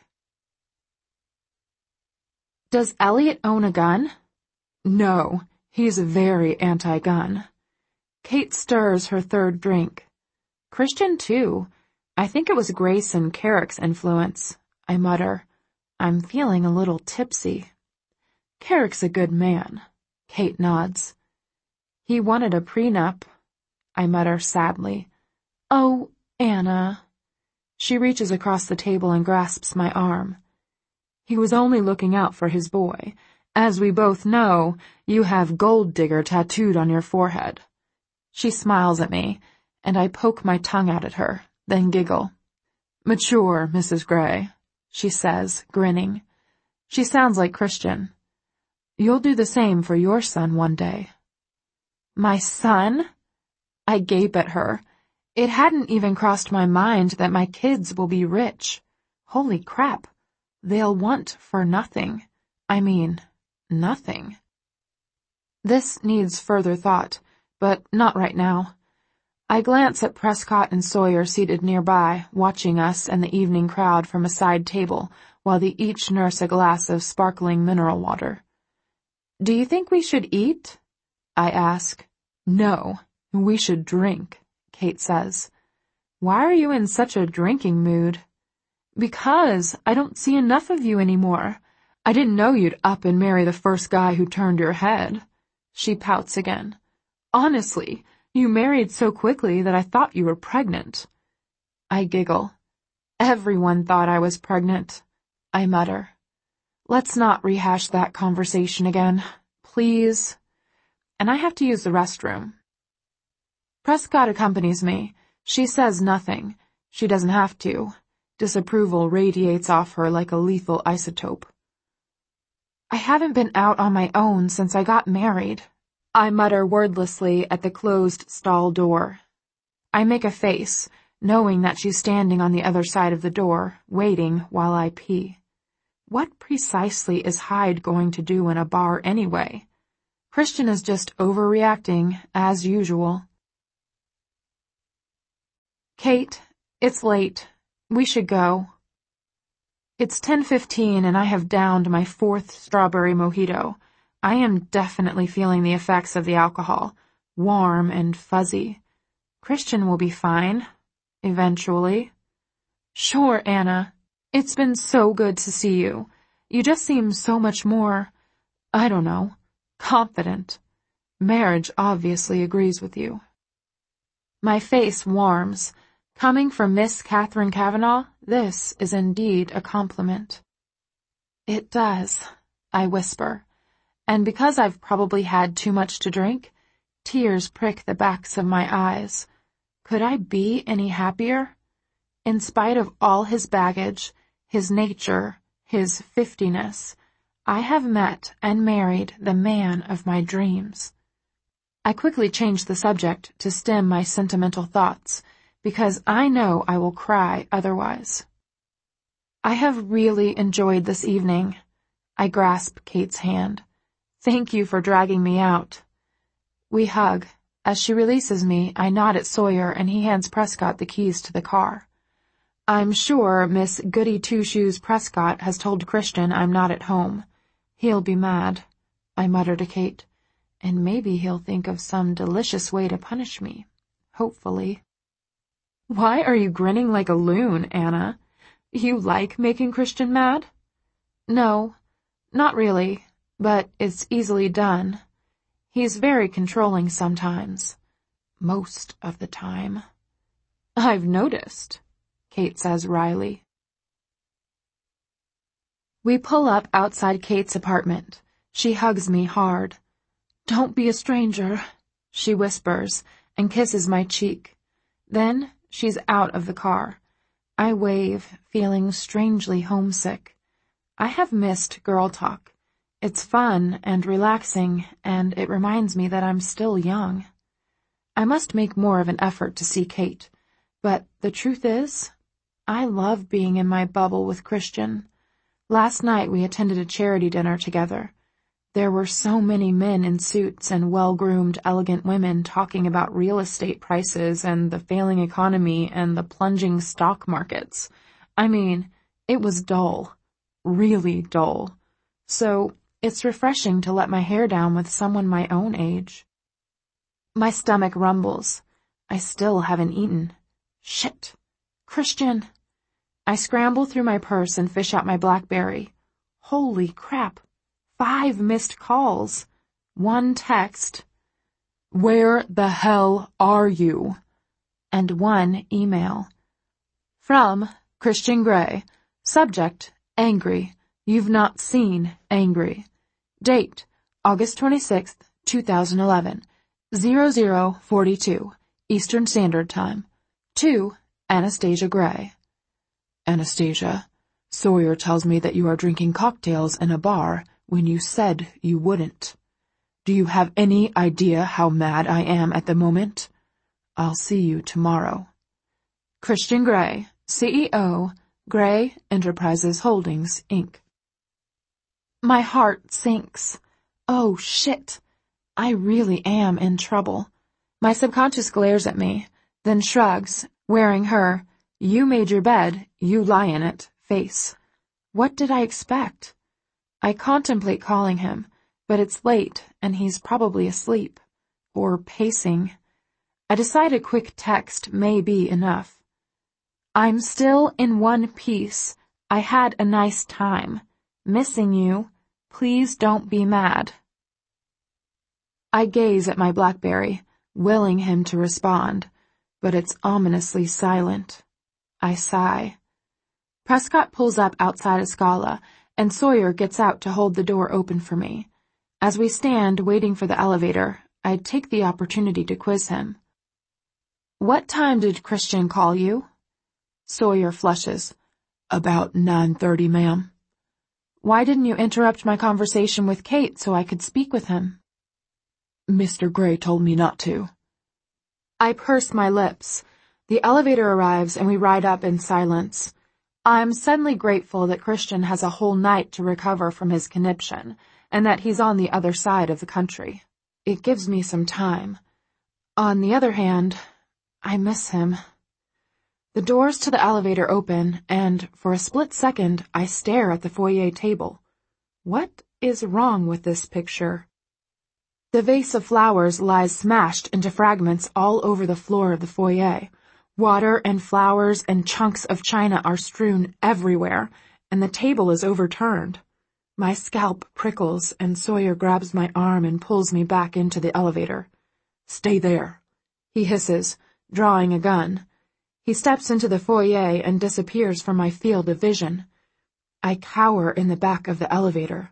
Does Elliot own a gun? No, he's very anti-gun. Kate stirs her third drink. Christian, too. I think it was Grace and Carrick's influence. I mutter. I'm feeling a little tipsy. Carrick's a good man. Kate nods. He wanted a prenup. I mutter sadly. Oh, Anna. She reaches across the table and grasps my arm. He was only looking out for his boy. As we both know, you have gold digger tattooed on your forehead. She smiles at me, and I poke my tongue out at her, then giggle. Mature, Missus Gray, she says, grinning. She sounds like Christian. You'll do the same for your son one day. My son? I gape at her. It hadn't even crossed my mind that my kids will be rich. Holy crap. They'll want for nothing. I mean, nothing. This needs further thought, but not right now. I glance at Prescott and Sawyer seated nearby, watching us and the evening crowd from a side table, while they each nurse a glass of sparkling mineral water. Do you think we should eat? I ask. No, we should drink, Kate says. Why are you in such a drinking mood? Because I don't see enough of you anymore. I didn't know you'd up and marry the first guy who turned your head. She pouts again. Honestly, you married so quickly that I thought you were pregnant. I giggle. Everyone thought I was pregnant. I mutter. Let's not rehash that conversation again, please. And I have to use the restroom. Prescott accompanies me. She says nothing. She doesn't have to. Disapproval radiates off her like a lethal isotope. I haven't been out on my own since I got married. I mutter wordlessly at the closed stall door. I make a face, knowing that she's standing on the other side of the door, waiting while I pee. What precisely is Hyde going to do in a bar anyway? Christian is just overreacting, as usual. Kate, it's late. We should go. It's ten fifteen and I have downed my fourth strawberry mojito. I am definitely feeling the effects of the alcohol, warm and fuzzy. Christian will be fine, eventually. Sure, Anna. It's been so good to see you. You just seem so much more, I don't know, confident. Marriage obviously agrees with you. My face warms. Coming from Miss Catherine Kavanagh, this is indeed a compliment. It does, I whisper, and because I've probably had too much to drink, tears prick the backs of my eyes. Could I be any happier? In spite of all his baggage, his nature, his fiftiness, I have met and married the man of my dreams. I quickly change the subject to stem my sentimental thoughts, because I know I will cry otherwise. I have really enjoyed this evening. I grasp Kate's hand. Thank you for dragging me out. We hug. As she releases me, I nod at Sawyer and he hands Prescott the keys to the car. I'm sure Miss Goody-Two-Shoes Prescott has told Christian I'm not at home. He'll be mad, I mutter to Kate, and maybe he'll think of some delicious way to punish me. Hopefully. Why are you grinning like a loon, Anna? You like making Christian mad? No, not really, but it's easily done. He's very controlling sometimes. Most of the time. I've noticed, Kate says wryly. We pull up outside Kate's apartment. She hugs me hard. Don't be a stranger, she whispers, and kisses my cheek. Then She's out of the car. I wave, feeling strangely homesick. I have missed girl talk. It's fun and relaxing, and it reminds me that I'm still young. I must make more of an effort to see Kate, but the truth is, I love being in my bubble with Christian. Last night we attended a charity dinner together. There were so many men in suits and well-groomed, elegant women talking about real estate prices and the failing economy and the plunging stock markets. I mean, it was dull. Really dull. So, it's refreshing to let my hair down with someone my own age. My stomach rumbles. I still haven't eaten. Shit. Christian. I scramble through my purse and fish out my BlackBerry. Holy crap. Five missed calls. One text. Where the hell are you? And one email. From Christian Grey. Subject, angry. You've not seen angry. Date, August twenty-sixth, two thousand eleven. zero zero forty-two, Eastern Standard Time. To Anastasia Gray. Anastasia, Sawyer tells me that you are drinking cocktails in a bar when you said you wouldn't. Do you have any idea how mad I am at the moment? I'll see you tomorrow. Christian Grey, C E O, Grey Enterprises Holdings, Incorporated. My heart sinks. Oh, shit. I really am in trouble. My subconscious glares at me, then shrugs, wearing her, you made your bed, you lie in it, face. What did I expect? I contemplate calling him, but it's late and he's probably asleep. Or pacing. I decide a quick text may be enough. I'm still in one piece. I had a nice time. Missing you. Please don't be mad. I gaze at my BlackBerry, willing him to respond, but it's ominously silent. I sigh. Prescott pulls up outside a Scala, and Sawyer gets out to hold the door open for me. As we stand waiting for the elevator, I take the opportunity to quiz him. What time did Christian call you? Sawyer flushes. About nine thirty, ma'am. Why didn't you interrupt my conversation with Kate so I could speak with him? Mister Grey told me not to. I purse my lips. The elevator arrives and we ride up in silence. I'm suddenly grateful that Christian has a whole night to recover from his conniption, and that he's on the other side of the country. It gives me some time. On the other hand, I miss him. The doors to the elevator open, and for a split second I stare at the foyer table. What is wrong with this picture? The vase of flowers lies smashed into fragments all over the floor of the foyer. Water and flowers and chunks of china are strewn everywhere, and the table is overturned. My scalp prickles, and Sawyer grabs my arm and pulls me back into the elevator. Stay there, he hisses, drawing a gun. He steps into the foyer and disappears from my field of vision. I cower in the back of the elevator.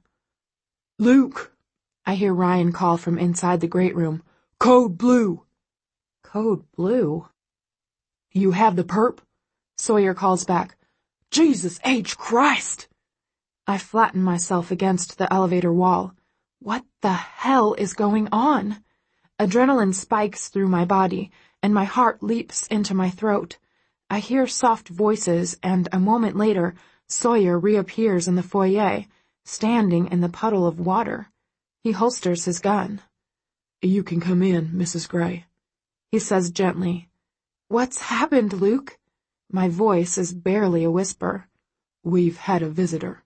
Luke, I hear Ryan call from inside the great room. Code blue. Code blue? You have the perp? Sawyer calls back. Jesus H. Christ! I flatten myself against the elevator wall. What the hell is going on? Adrenaline spikes through my body, and my heart leaps into my throat. I hear soft voices, and a moment later, Sawyer reappears in the foyer, standing in the puddle of water. He holsters his gun. You can come in, Missus Grey, he says gently. What's happened, Luke? My voice is barely a whisper. We've had a visitor.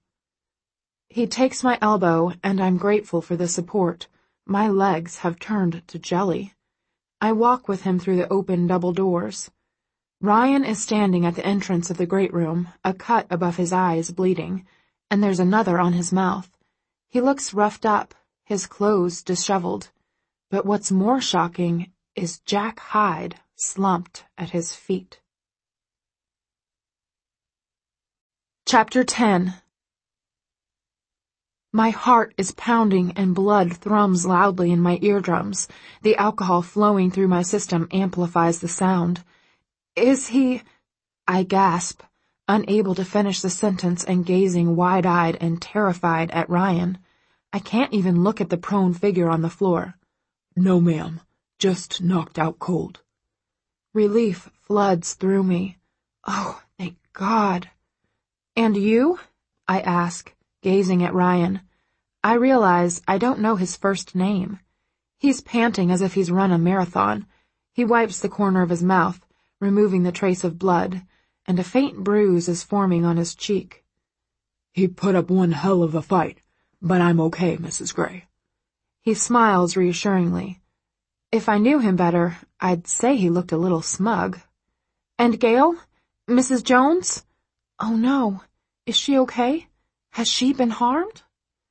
He takes my elbow, and I'm grateful for the support. My legs have turned to jelly. I walk with him through the open double doors. Ryan is standing at the entrance of the great room, a cut above his eye is bleeding, and there's another on his mouth. He looks roughed up, his clothes disheveled. But what's more shocking is Jack Hyde slumped at his feet. Chapter ten. My heart is pounding and blood thrums loudly in my eardrums. The alcohol flowing through my system amplifies the sound. Is he... I gasp, unable to finish the sentence and gazing wide-eyed and terrified at Ryan. I can't even look at the prone figure on the floor. No, ma'am. Just knocked out cold. Relief floods through me. Oh, thank God. And you? I ask, gazing at Ryan. I realize I don't know his first name. He's panting as if he's run a marathon. He wipes the corner of his mouth, removing the trace of blood, and a faint bruise is forming on his cheek. He put up one hell of a fight, but I'm okay, Missus Gray. He smiles reassuringly. If I knew him better, I'd say he looked a little smug. And Gail? Missus Jones? Oh no, is she okay? Has she been harmed?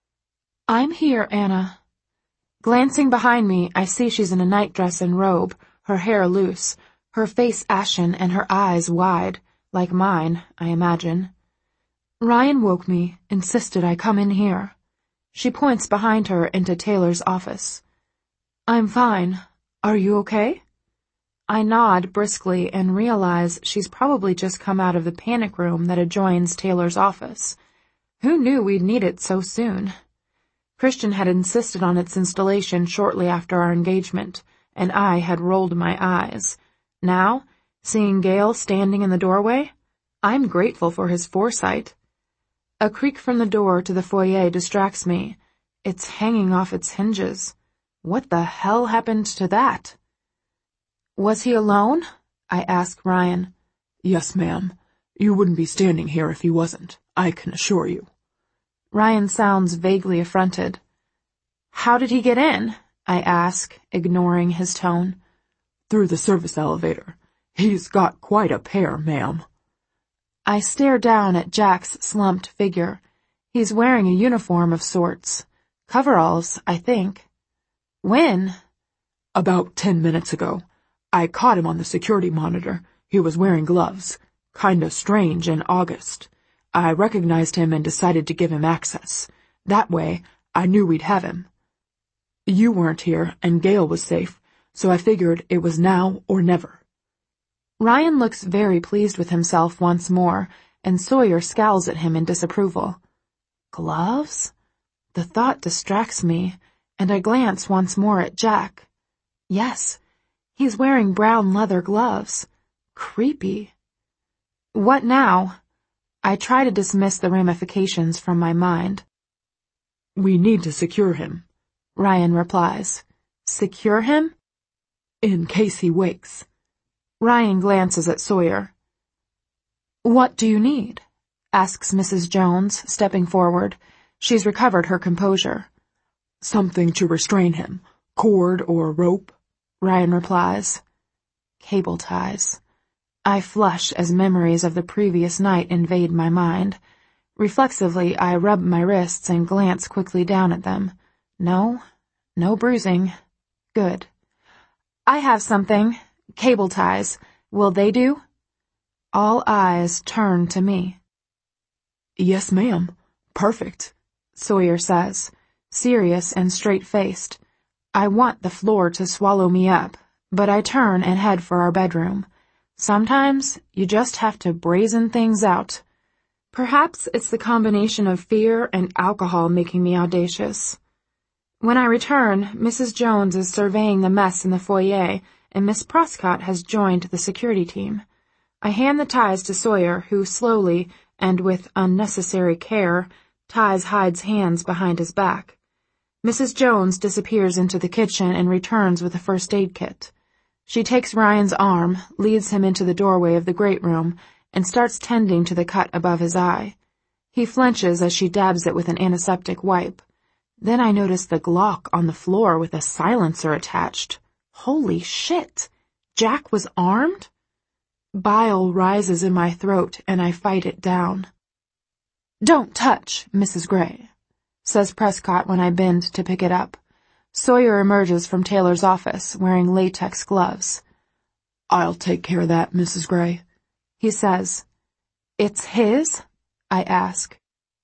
I'm here, Anna. Glancing behind me, I see she's in a nightdress and robe, her hair loose, her face ashen and her eyes wide, like mine, I imagine. Ryan woke me, insisted I come in here. She points behind her into Taylor's office. I'm fine. Are you okay? I nod briskly and realize she's probably just come out of the panic room that adjoins Taylor's office. Who knew we'd need it so soon? Christian had insisted on its installation shortly after our engagement, and I had rolled my eyes. Now, seeing Gail standing in the doorway, I'm grateful for his foresight. A creak from the door to the foyer distracts me. It's hanging off its hinges. What the hell happened to that? Was he alone? I ask Ryan. Yes, ma'am. You wouldn't be standing here if he wasn't, I can assure you. Ryan sounds vaguely affronted. How did he get in? I ask, ignoring his tone. Through the service elevator. He's got quite a pair, ma'am. I stare down at Jack's slumped figure. He's wearing a uniform of sorts. Coveralls, I think. When? About ten minutes ago. I caught him on the security monitor. He was wearing gloves. Kinda strange in August. I recognized him and decided to give him access. That way, I knew we'd have him. You weren't here, and Gail was safe, so I figured it was now or never. Ryan looks very pleased with himself once more, and Sawyer scowls at him in disapproval. Gloves? The thought distracts me, and I glance once more at Jack. Yes, he's wearing brown leather gloves. Creepy. What now? I try to dismiss the ramifications from my mind. We need to secure him, Ryan replies. Secure him? In case he wakes. Ryan glances at Sawyer. What do you need? Asks Missus Jones, stepping forward. She's recovered her composure. Something to restrain him. Cord or rope, Ryan replies. Cable ties. I flush as memories of the previous night invade my mind. Reflexively, I rub my wrists and glance quickly down at them. No, no bruising. Good. I have something. Cable ties. Will they do? All eyes turn to me. Yes, ma'am. Perfect, Sawyer says, serious and straight-faced. I want the floor to swallow me up, but I turn and head for our bedroom. Sometimes you just have to brazen things out. Perhaps it's the combination of fear and alcohol making me audacious. When I return, Missus Jones is surveying the mess in the foyer, and Miss Prescott has joined the security team. I hand the ties to Sawyer, who slowly, and with unnecessary care, ties Hyde's hands behind his back. Missus Jones disappears into the kitchen and returns with a first aid kit. She takes Ryan's arm, leads him into the doorway of the great room, and starts tending to the cut above his eye. He flinches as she dabs it with an antiseptic wipe. Then I notice the Glock on the floor with a silencer attached. Holy shit! Jack was armed? Bile rises in my throat, and I fight it down. Don't touch, Missus Gray, says Prescott when I bend to pick it up. Sawyer emerges from Taylor's office, wearing latex gloves. I'll take care of that, Missus Gray, he says. It's his? I ask.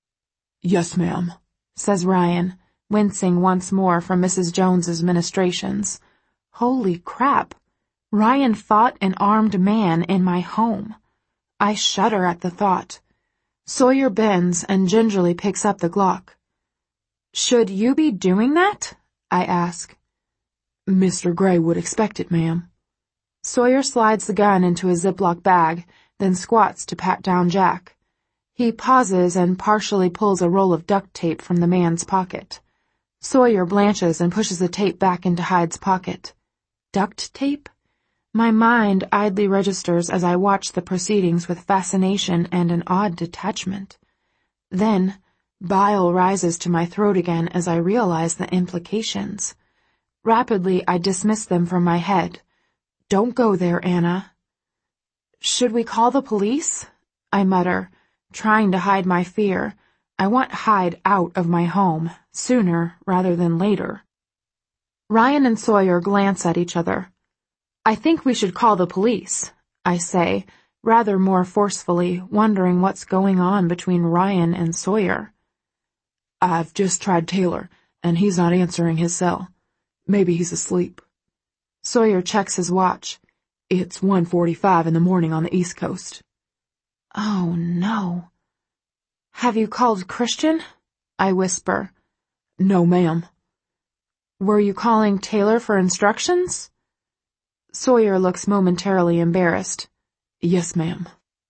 Yes, ma'am, says Ryan, wincing once more from Missus Jones's ministrations. Holy crap. Ryan fought an armed man in my home. I shudder at the thought. Sawyer bends and gingerly picks up the Glock. Should you be doing that? I ask. Mister Gray would expect it, ma'am. Sawyer slides the gun into a Ziploc bag, then squats to pat down Jack. He pauses and partially pulls a roll of duct tape from the man's pocket. Sawyer blanches and pushes the tape back into Hyde's pocket. Duct tape? My mind idly registers as I watch the proceedings with fascination and an odd detachment. Then, bile rises to my throat again as I realize the implications. Rapidly, I dismiss them from my head. Don't go there, Anna. Should we call the police? I mutter, trying to hide my fear. I want Hyde out of my home, sooner rather than later. Ryan and Sawyer glance at each other. I think we should call the police, I say, rather more forcefully, wondering what's going on between Ryan and Sawyer. I've just tried Taylor, and he's not answering his cell. Maybe he's asleep. Sawyer checks his watch. It's one forty-five in the morning on the East Coast. Oh, no. Have you called Christian? I whisper. No, ma'am. Were you calling Taylor for instructions? Sawyer looks momentarily embarrassed. Yes, ma'am.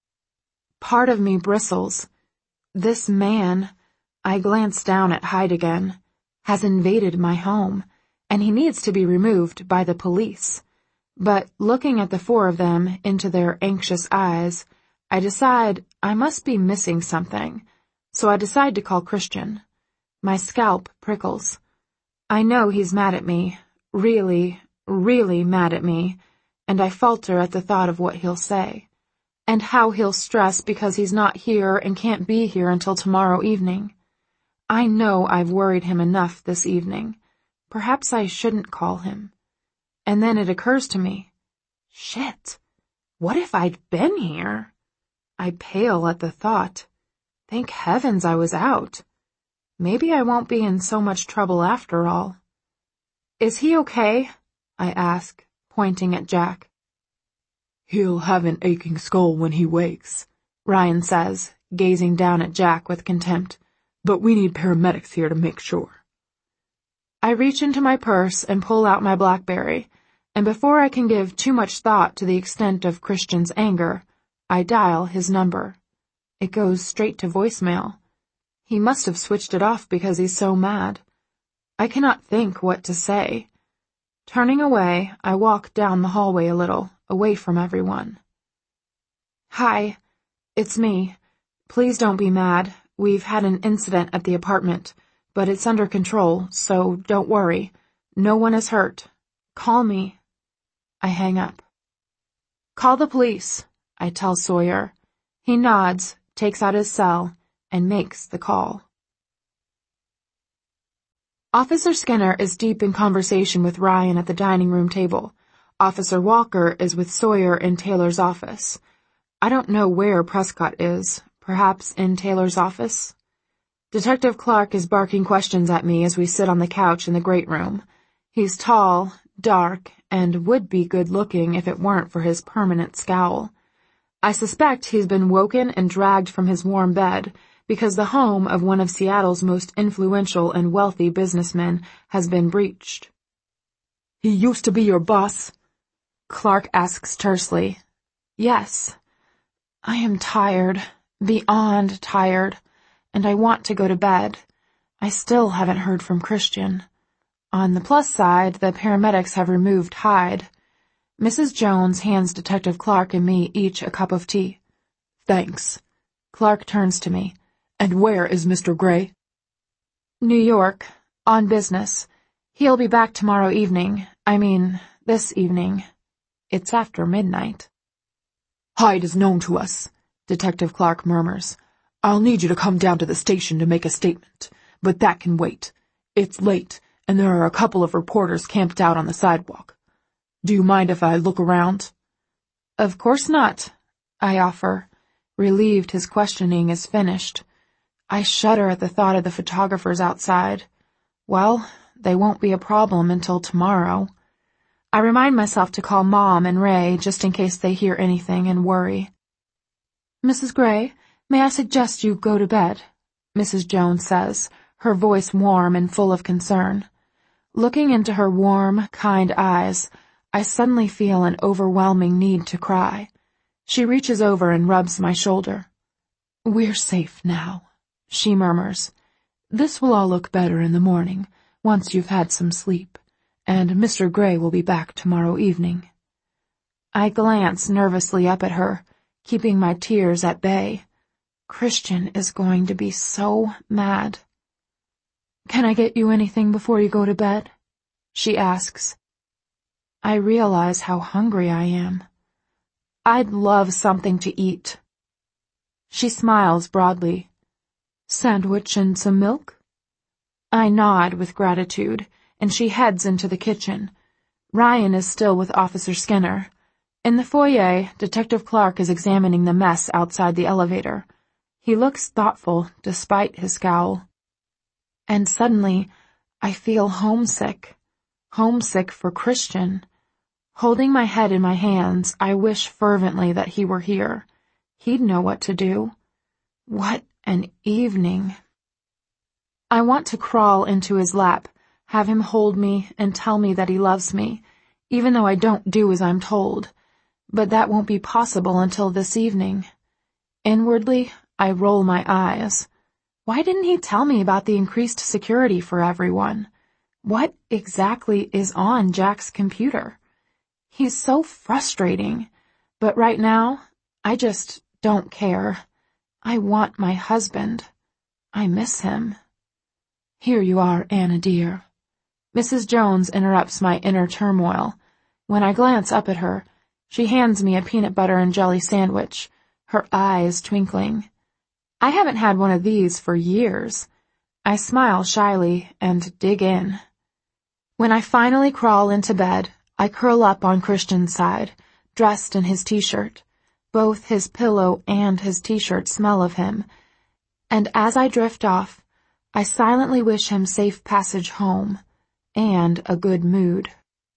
Part of me bristles. This man, I glance down at Hyde again, has invaded my home, and he needs to be removed by the police. But looking at the four of them into their anxious eyes, I decide I must be missing something, so I decide to call Christian. My scalp prickles. I know he's mad at me, really, really mad at me, and I falter at the thought of what he'll say, and how he'll stress because he's not here and can't be here until tomorrow evening. I know I've worried him enough this evening. Perhaps I shouldn't call him. And then it occurs to me, shit, what if I'd been here? I pale at the thought. Thank heavens I was out. Maybe I won't be in so much trouble after all. Is he okay? I ask, pointing at Jack. He'll have an aching skull when he wakes, Ryan says, gazing down at Jack with contempt. But we need paramedics here to make sure. I reach into my purse and pull out my BlackBerry, and before I can give too much thought to the extent of Christian's anger, I dial his number. It goes straight to voicemail. He must have switched it off because he's so mad. I cannot think what to say. Turning away, I walk down the hallway a little, away from everyone. Hi, it's me. Please don't be mad. We've had an incident at the apartment, but it's under control, so don't worry. No one is hurt. Call me. I hang up. Call the police, I tell Sawyer. He nods, takes out his cell, and makes the call. Officer Skinner is deep in conversation with Ryan at the dining room table. Officer Walker is with Sawyer in Taylor's office. I don't know where Prescott is. Perhaps in Taylor's office? Detective Clark is barking questions at me as we sit on the couch in the great room. He's tall, dark, and would be good-looking if it weren't for his permanent scowl. I suspect he's been woken and dragged from his warm bed because the home of one of Seattle's most influential and wealthy businessmen has been breached. He used to be your boss? Clark asks tersely. Yes. I am tired. Beyond tired, and I want to go to bed. I still haven't heard from Christian. On the plus side, the paramedics have removed Hyde. Missus Jones hands Detective Clark and me each a cup of tea. Thanks. Clark turns to me. And where is Mister Gray? New York, on business. He'll be back tomorrow evening. I mean, this evening. It's after midnight. Hyde is known to us, Detective Clark murmurs. I'll need you to come down to the station to make a statement, but that can wait. It's late, and there are a couple of reporters camped out on the sidewalk. Do you mind if I look around? Of course not, I offer, relieved his questioning is finished. I shudder at the thought of the photographers outside. Well, they won't be a problem until tomorrow. I remind myself to call Mom and Ray just in case they hear anything and worry. "Missus Gray, may I suggest you go to bed?" Missus Jones says, her voice warm and full of concern. Looking into her warm, kind eyes, I suddenly feel an overwhelming need to cry. She reaches over and rubs my shoulder. "We're safe now," she murmurs. "This will all look better in the morning, once you've had some sleep, and Mister Gray will be back tomorrow evening." I glance nervously up at her, keeping my tears at bay. Christian is going to be so mad. "Can I get you anything before you go to bed?" she asks. I realize how hungry I am. "I'd love something to eat." She smiles broadly. "Sandwich and some milk?" I nod with gratitude, and she heads into the kitchen. Ryan is still with Officer Skinner. In the foyer, Detective Clark is examining the mess outside the elevator. He looks thoughtful, despite his scowl. And suddenly, I feel homesick. Homesick for Christian. Holding my head in my hands, I wish fervently that he were here. He'd know what to do. What an evening. I want to crawl into his lap, have him hold me and tell me that he loves me, even though I don't do as I'm told. But that won't be possible until this evening. Inwardly, I roll my eyes. Why didn't he tell me about the increased security for everyone? What exactly is on Jack's computer? He's so frustrating. But right now, I just don't care. I want my husband. I miss him. "Here you are, Anna dear." Missus Jones interrupts my inner turmoil. When I glance up at her, she hands me a peanut butter and jelly sandwich, her eyes twinkling. I haven't had one of these for years. I smile shyly and dig in. When I finally crawl into bed, I curl up on Christian's side, dressed in his t-shirt. Both his pillow and his t-shirt smell of him. And as I drift off, I silently wish him safe passage home, and a good mood.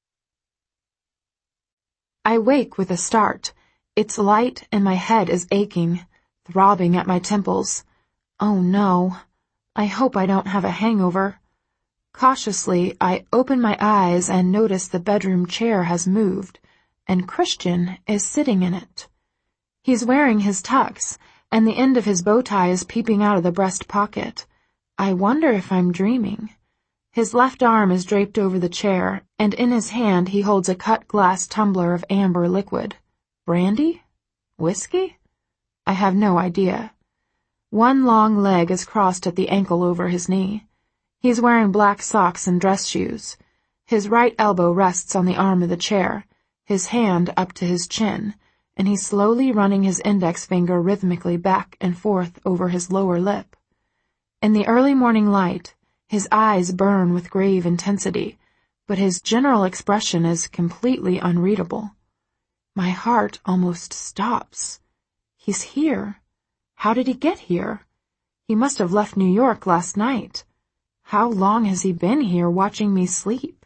I wake with a start. It's light and my head is aching, throbbing at my temples. Oh no, I hope I don't have a hangover. Cautiously, I open my eyes and notice the bedroom chair has moved, and Christian is sitting in it. He's wearing his tux, and the end of his bow tie is peeping out of the breast pocket. I wonder if I'm dreaming. His left arm is draped over the chair, and in his hand he holds a cut glass tumbler of amber liquid. Brandy? Whiskey? I have no idea. One long leg is crossed at the ankle over his knee. He's wearing black socks and dress shoes. His right elbow rests on the arm of the chair, his hand up to his chin, and he's slowly running his index finger rhythmically back and forth over his lower lip. In the early morning light, his eyes burn with grave intensity, but his general expression is completely unreadable. My heart almost stops. He's here. How did he get here? He must have left New York last night. How long has he been here watching me sleep?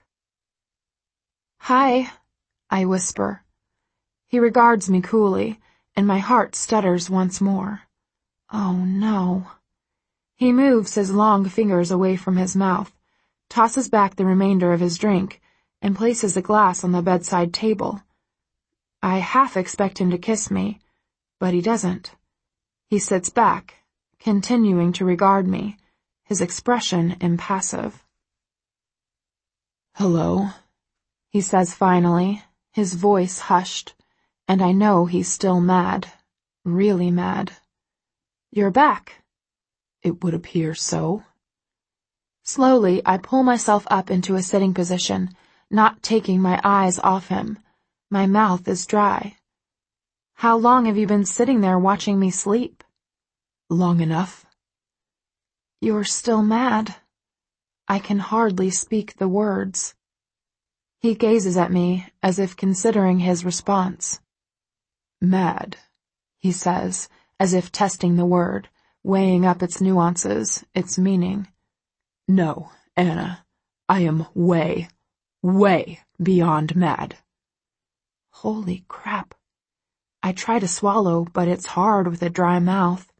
"Hi," I whisper. He regards me coolly, and my heart stutters once more. Oh no. He moves his long fingers away from his mouth, tosses back the remainder of his drink, and places a glass on the bedside table. I half expect him to kiss me, but he doesn't. He sits back, continuing to regard me, his expression impassive. "Hello," he says finally, his voice hushed, and I know he's still mad, really mad. "You're back." "It would appear so." Slowly, I pull myself up into a sitting position, not taking my eyes off him. My mouth is dry. "How long have you been sitting there watching me sleep?" "Long enough." "You're still mad." I can hardly speak the words. He gazes at me as if considering his response. "Mad," he says, as if testing the word, weighing up its nuances, its meaning. "No, Anna, I am way, Way beyond mad. Holy crap. I try to swallow, but it's hard with a dry mouth.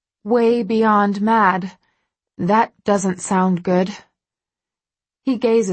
Way beyond mad. That doesn't sound good. He gazes